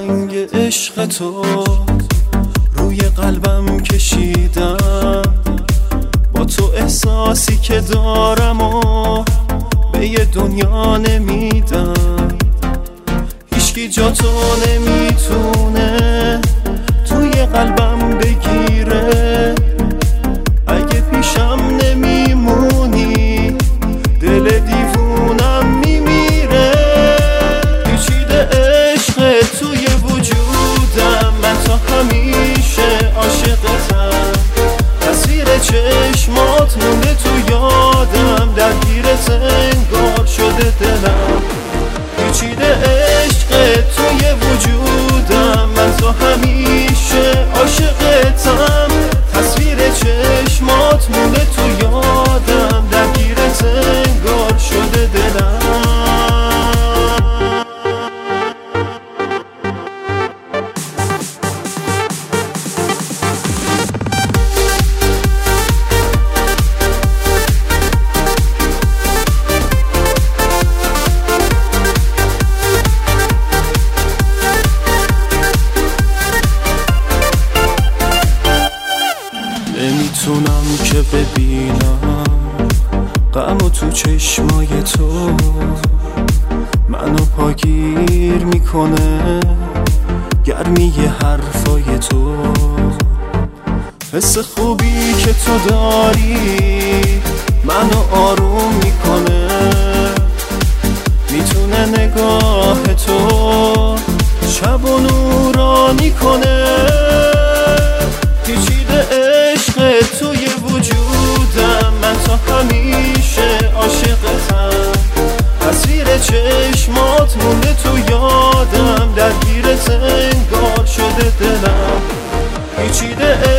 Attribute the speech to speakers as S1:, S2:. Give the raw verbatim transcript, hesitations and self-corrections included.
S1: رنگ عشق تو روی قلبم کشیدم، با تو احساسی که دارم و به یه دنیا نمیدم. هیچکی جا تو نمیتونه توی قلبم بگیره، اگه پیشم نمیمونی دل دیوونم میمیره. پیچیده عشق توی وجودم، من تا همیشه عاشقتم. تصویر چشمات مونده تو یادم، درگیرت انگار شده دلم. پیچیده عشق توی وجودم، من تا همیشه عاشقتم. تصویر چشمات مونده تو یادم، درگیرت انگار شده دلم. نمیتونم که ببینم غم و تو چشمای تو، منو پاگیر میکنه گرمی حرفای تو. حس خوبی که تو داری منو آروم میکنه، میتونه نگاه تو شب و نورانی کنه. پیچیده عشق توی وجودم، من تا همیشه عاشقتم. تصویر چشمات مونده تو یادم، درگیرت انگار شده دلم. پیچیده